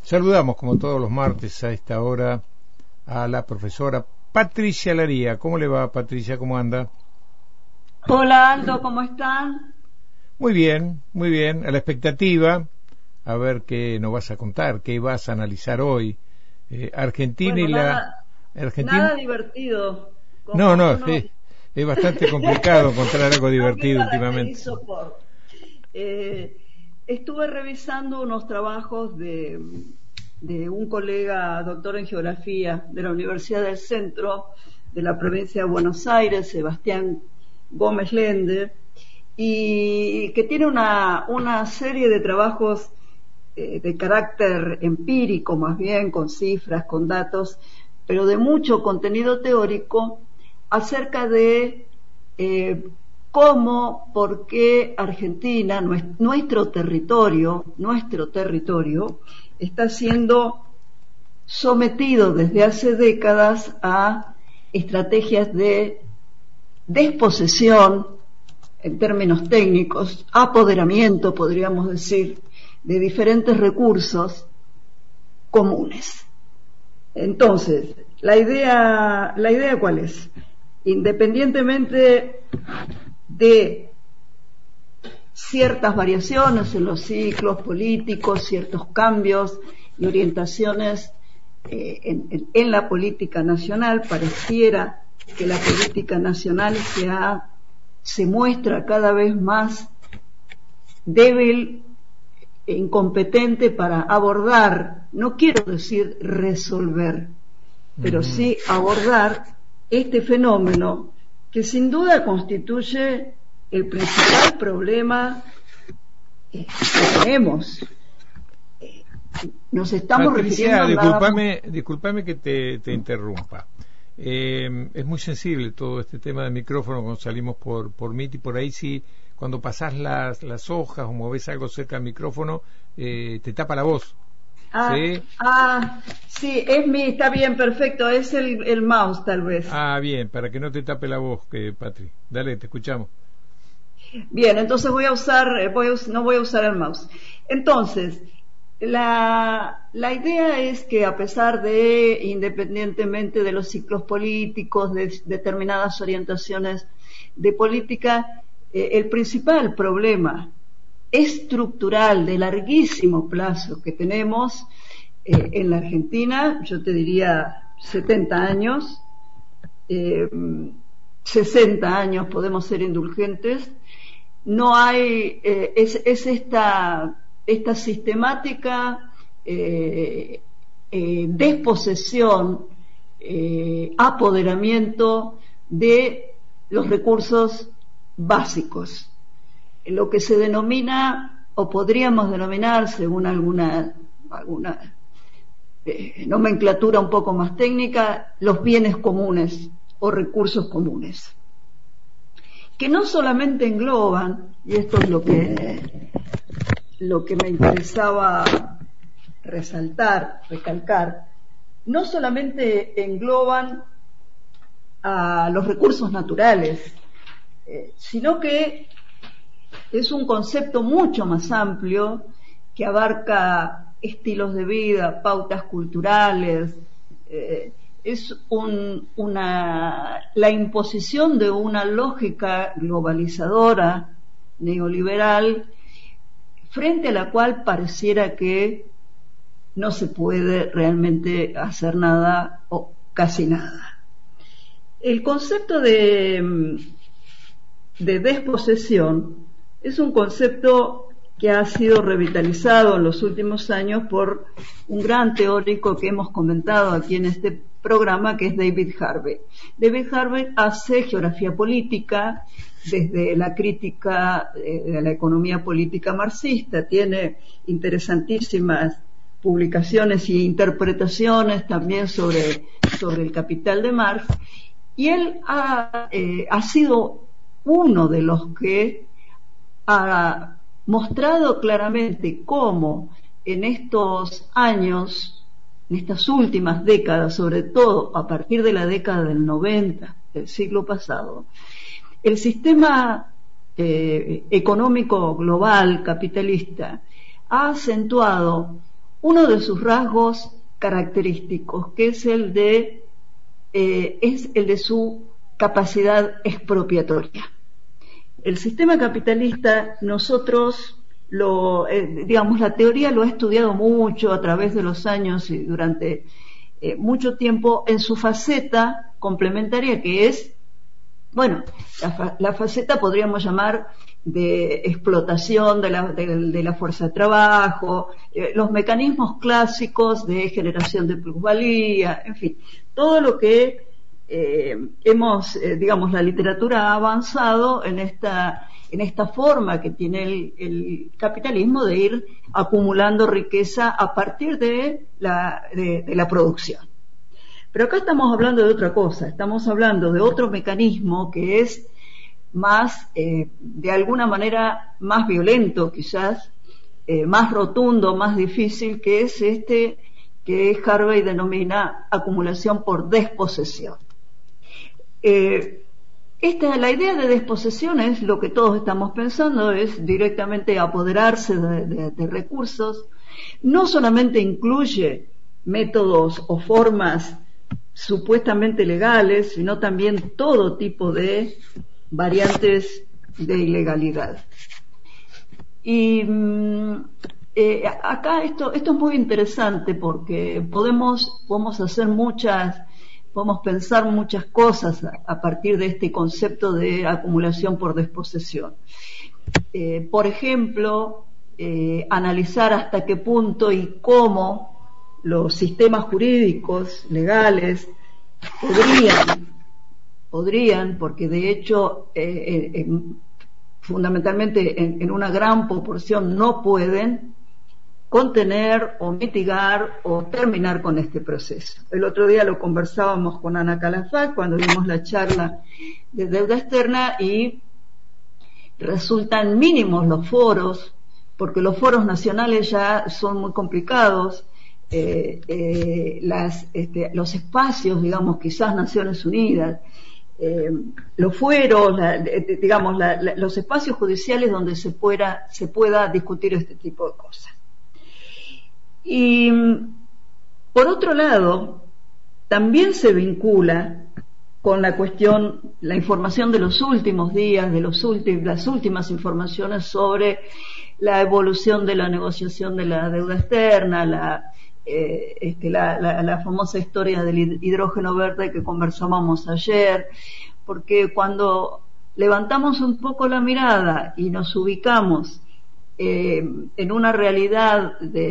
Saludamos, como todos los martes a esta hora, a la profesora Patricia Laría. ¿Cómo le va, Patricia? ¿Cómo anda? Hola, Aldo, ¿cómo están? Muy bien, a la expectativa, a ver qué nos vas a contar, qué vas a analizar hoy. Argentina Bueno, y nada divertido. No, es bastante complicado encontrar algo divertido no me últimamente. caracterizo por... estuve revisando unos trabajos de un colega doctor en geografía de la Universidad del Centro de la provincia de Buenos Aires, Sebastián Gómez Lende, y que tiene una serie de trabajos de carácter empírico, más bien con cifras, con datos, pero de mucho contenido teórico acerca de cómo, por qué Argentina, nuestro territorio, está siendo sometido desde hace décadas a estrategias de desposesión, en términos técnicos, apoderamiento, podríamos decir, de diferentes recursos comunes. Entonces, la idea ¿cuál es? Independientemente de ciertas variaciones en los ciclos políticos, ciertos cambios y orientaciones en la política nacional, pareciera que la política nacional se muestra cada vez más débil e incompetente para abordar, no quiero decir resolver, pero sí abordar este fenómeno que sin duda constituye el principal problema que tenemos. Nos estamos Patricia, refiriendo discúlpame que te interrumpa. Es muy sensible todo este tema del micrófono cuando salimos por Meet, y por ahí sí, cuando pasás las hojas o movés algo cerca del micrófono, te tapa la voz. Sí, está bien, perfecto, es el mouse tal vez. Bien, para que no te tape la voz, Patri. Dale, te escuchamos. Bien, entonces no voy a usar el mouse. Entonces, la idea es que a pesar de, independientemente de los ciclos políticos, de determinadas orientaciones de política, el principal problema estructural de larguísimo plazo que tenemos en la Argentina, yo te diría 70 años, 60 años podemos ser indulgentes, no hay, es esta sistemática desposesión, apoderamiento de los recursos básicos, lo que se denomina, o podríamos denominar, según alguna nomenclatura un poco más técnica, los bienes comunes o recursos comunes, que no solamente engloban, y esto es lo que me interesaba recalcar, no solamente engloban a los recursos naturales, sino que es un concepto mucho más amplio que abarca estilos de vida, pautas culturales, es la imposición de una lógica globalizadora, neoliberal, frente a la cual pareciera que no se puede realmente hacer nada o casi nada. El concepto de desposesión es un concepto que ha sido revitalizado en los últimos años por un gran teórico que hemos comentado aquí en este programa, que es David Harvey. David Harvey hace geografía política desde la crítica de la economía política marxista, tiene interesantísimas publicaciones y interpretaciones también sobre el Capital de Marx, y él ha sido uno de los que ha mostrado claramente cómo en estos años, en estas últimas décadas, sobre todo a partir de la década del 90 del siglo pasado, el sistema económico global capitalista ha acentuado uno de sus rasgos característicos, que es el de su capacidad expropiatoria. El sistema capitalista, nosotros la teoría lo ha estudiado mucho a través de los años y durante mucho tiempo en su faceta complementaria, que es, bueno, la faceta podríamos llamar de explotación de la fuerza de trabajo, los mecanismos clásicos de generación de plusvalía, en fin, todo lo que la literatura ha avanzado en esta forma que tiene el capitalismo de ir acumulando riqueza a partir de la producción. Pero acá estamos hablando de otra cosa, estamos hablando de otro mecanismo que es más, de alguna manera, más violento quizás, más rotundo, más difícil, que es que Harvey denomina acumulación por desposesión. La idea de desposesión es lo que todos estamos pensando, es directamente apoderarse de recursos. No solamente incluye métodos o formas supuestamente legales, sino también todo tipo de variantes de ilegalidad. Y acá esto es muy interesante porque podemos pensar muchas cosas a partir de este concepto de acumulación por desposesión. Por ejemplo, analizar hasta qué punto y cómo los sistemas jurídicos, legales, podrían, porque de hecho fundamentalmente en una gran proporción no pueden contener o mitigar o terminar con este proceso. El otro día lo conversábamos con Ana Calafat cuando dimos la charla de deuda externa y resultan mínimos los foros, porque los foros nacionales ya son muy complicados. Los espacios, digamos, quizás Naciones Unidas, los fueros, los espacios judiciales donde se pueda discutir este tipo de cosas. Y por otro lado, también se vincula con la información de los últimos días, las últimas informaciones sobre la evolución de la negociación de la deuda externa, la famosa historia del hidrógeno verde que conversábamos ayer, porque cuando levantamos un poco la mirada y nos ubicamos en una realidad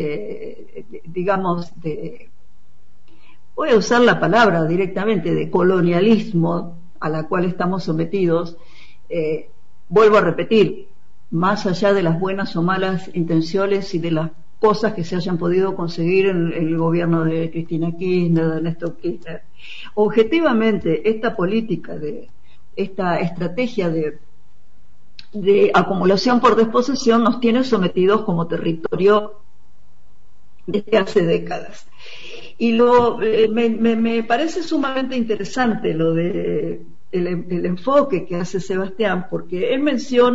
voy a usar la palabra directamente, de colonialismo a la cual estamos sometidos, vuelvo a repetir, más allá de las buenas o malas intenciones y de las cosas que se hayan podido conseguir en el gobierno de Cristina Kirchner, de Néstor Kirchner, objetivamente esta política esta estrategia de acumulación por desposesión nos tiene sometidos como territorio desde hace décadas. Y me parece sumamente interesante lo de el enfoque que hace Sebastián, porque él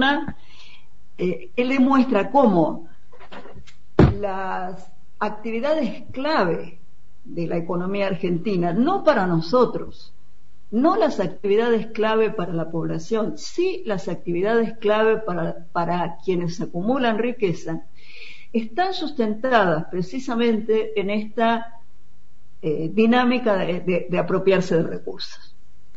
demuestra cómo las actividades clave de la economía argentina, no para nosotros, no las actividades clave para la población, sí las actividades clave para quienes acumulan riqueza, están sustentadas precisamente en esta dinámica de apropiarse de recursos.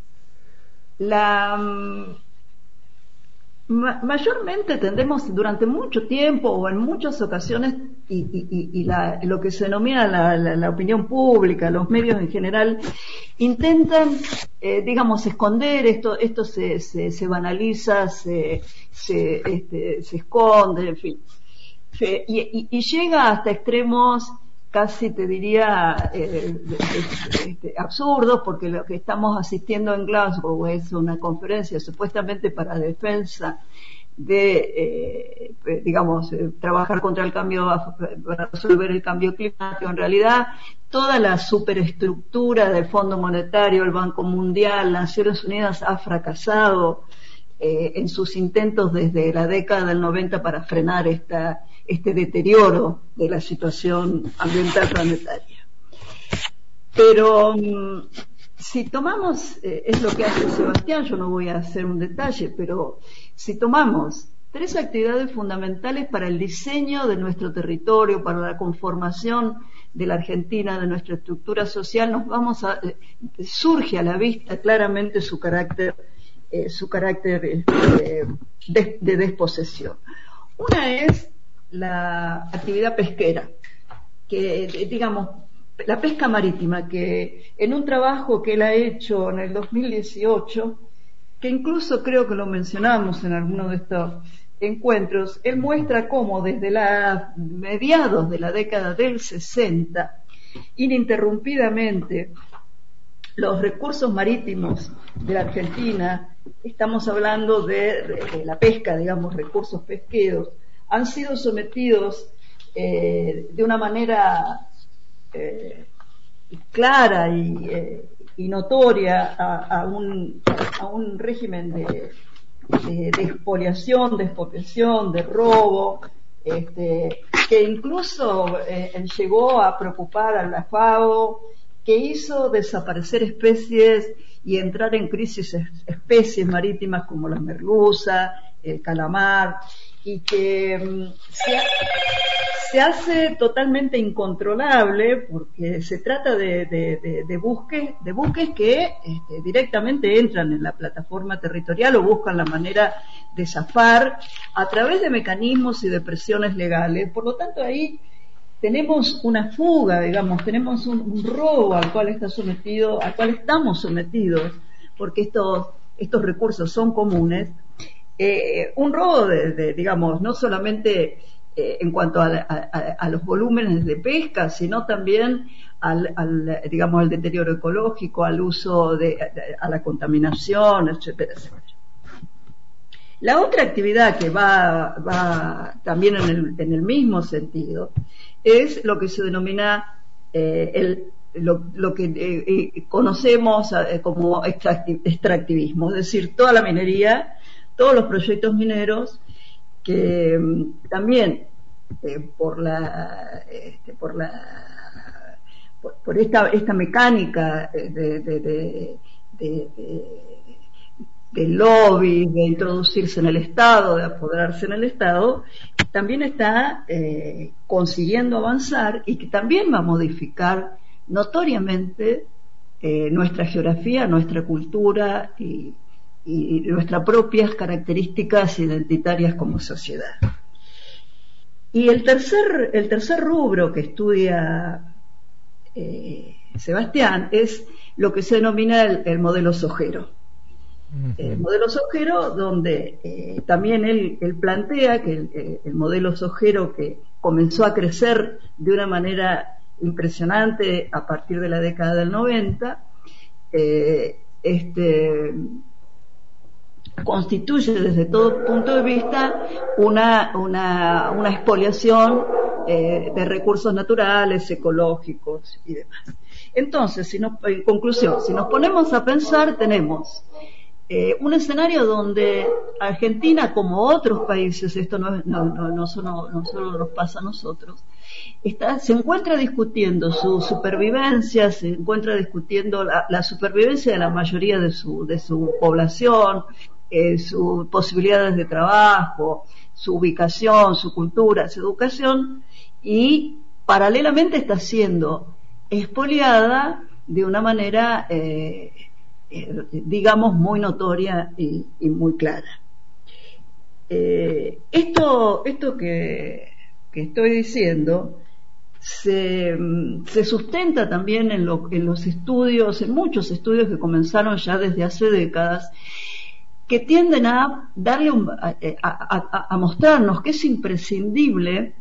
Mayormente tendemos durante mucho tiempo o en muchas ocasiones lo que se denomina la opinión pública, los medios en general, intentan esconder esto se banaliza, se esconde, en fin, y llega hasta extremos casi te diría absurdos, porque lo que estamos asistiendo en Glasgow es una conferencia supuestamente para defensa de trabajar contra el cambio, para resolver el cambio climático. En realidad toda la superestructura del Fondo Monetario, el Banco Mundial, Naciones Unidas ha fracasado en sus intentos desde la década del 90 para frenar este deterioro de la situación ambiental planetaria. Pero si tomamos, es lo que hace Sebastián, yo no voy a hacer un detalle, pero si tomamos 3 actividades fundamentales para el diseño de nuestro territorio, para la conformación de la Argentina, de nuestra estructura social, surge a la vista claramente su carácter de desposesión. Una es la actividad pesquera, que digamos, la pesca marítima, que en un trabajo que él ha hecho en el 2018, que incluso creo que lo mencionamos en alguno de estos encuentros, él muestra cómo desde mediados de la década del 60, ininterrumpidamente, los recursos marítimos de la Argentina, estamos hablando de la pesca, digamos, recursos pesqueros, han sido sometidos de una manera clara y notoria a un régimen de expoliación, de expropiación, de robo, que incluso llegó a preocupar a la FAO, que hizo desaparecer especies y entrar en crisis especies marítimas como la merluza, el calamar, y que se hace totalmente incontrolable porque se trata de buques que directamente entran en la plataforma territorial o buscan la manera de zafar a través de mecanismos y de presiones legales. Por lo tanto, ahí tenemos una fuga, digamos, tenemos un robo al cual estamos sometidos, porque estos recursos son comunes. Un robo digamos, no solamente en cuanto a los volúmenes de pesca, sino también digamos, al deterioro ecológico, al uso a la contaminación, etcétera, etcétera. La otra actividad que va también en el mismo sentido es lo que se denomina lo que conocemos como extractivismo, es decir, toda la minería, todos los proyectos mineros que también por esta mecánica de lobby, de introducirse en el Estado, de apoderarse en el Estado, también está consiguiendo avanzar y que también va a modificar notoriamente nuestra geografía, nuestra cultura y nuestras propias características identitarias como sociedad. Y el tercer rubro que estudia Sebastián es lo que se denomina el modelo sojero. El modelo sojero, donde también él plantea que el modelo sojero, que comenzó a crecer de una manera impresionante a partir de la década del 90, constituye desde todo punto de vista una expoliación de recursos naturales, ecológicos y demás. Entonces, en conclusión, si nos ponemos a pensar, tenemos un escenario donde Argentina, como otros países, esto no solo nos pasa a nosotros, se encuentra discutiendo su supervivencia, se encuentra discutiendo la supervivencia de la mayoría de su población, sus posibilidades de trabajo, su ubicación, su cultura, su educación, y paralelamente está siendo expoliada de una manera digamos muy notoria y muy clara. Esto que estoy diciendo se sustenta también en los estudios, en muchos estudios que comenzaron ya desde hace décadas, que tienden a darle a mostrarnos que es imprescindible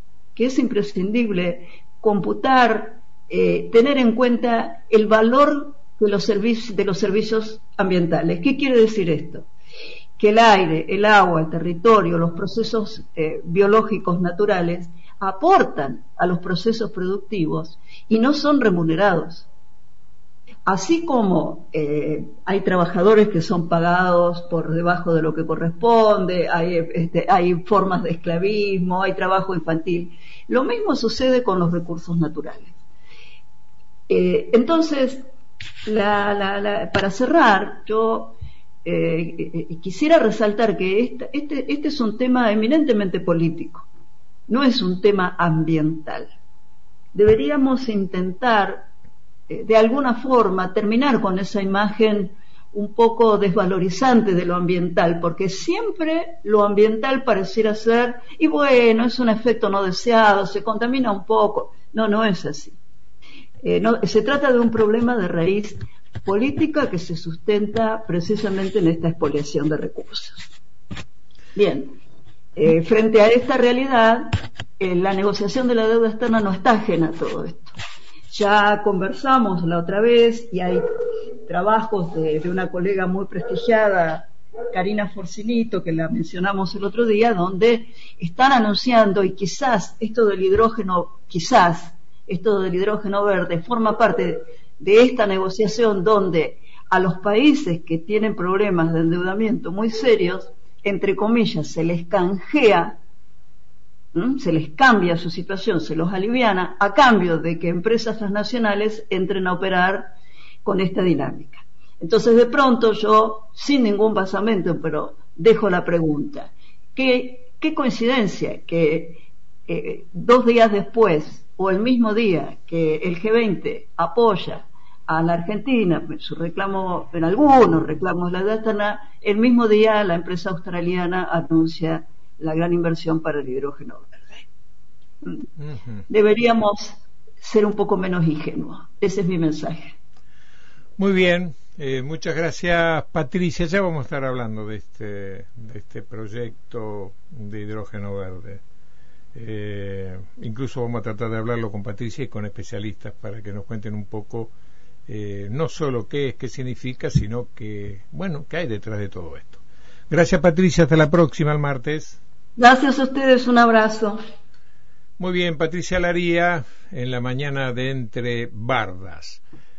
computar, tener en cuenta el valor de los servicios ambientales. ¿Qué quiere decir esto? Que el aire, el agua, el territorio, los procesos biológicos naturales aportan a los procesos productivos y no son remunerados. así como hay trabajadores que son pagados por debajo de lo que corresponde, hay formas de esclavismo, hay trabajo infantil, lo mismo sucede con los recursos naturales. Entonces, para cerrar, yo quisiera resaltar que este es un tema eminentemente político, no es un tema ambiental. Deberíamos intentar, de alguna forma, terminar con esa imagen un poco desvalorizante de lo ambiental, porque siempre lo ambiental pareciera ser, y bueno, es un efecto no deseado, se contamina un poco. No es así. No, se trata de un problema de raíz política que se sustenta precisamente en esta expoliación de recursos. Bien, frente a esta realidad, la negociación de la deuda externa no está ajena a todo esto. Ya conversamos la otra vez y hay trabajos de una colega muy prestigiada, Karina Forcinito, que la mencionamos el otro día, donde están anunciando, y quizás esto del hidrógeno verde forma parte de esta negociación donde a los países que tienen problemas de endeudamiento muy serios, entre comillas, se les canjea, se les cambia su situación, se los aliviana, a cambio de que empresas transnacionales entren a operar con esta dinámica. Entonces, de pronto yo, sin ningún basamento, pero dejo la pregunta. ¿Qué coincidencia que 2 días después, o el mismo día que el G20 apoya a la Argentina en algunos reclamos de la deuda externa, el mismo día la empresa australiana anuncia la gran inversión para el hidrógeno verde? Deberíamos ser un poco menos ingenuos. Ese es mi mensaje. Muy bien, muchas gracias, Patricia. Ya vamos a estar hablando de este proyecto de hidrógeno verde. Incluso vamos a tratar de hablarlo con Patricia y con especialistas para que nos cuenten un poco no solo qué es, qué significa, sino qué hay detrás de todo esto. Gracias, Patricia, hasta la próxima, el martes. Gracias a ustedes, un abrazo. Muy bien, Patricia Laría en la mañana de Entre Bardas.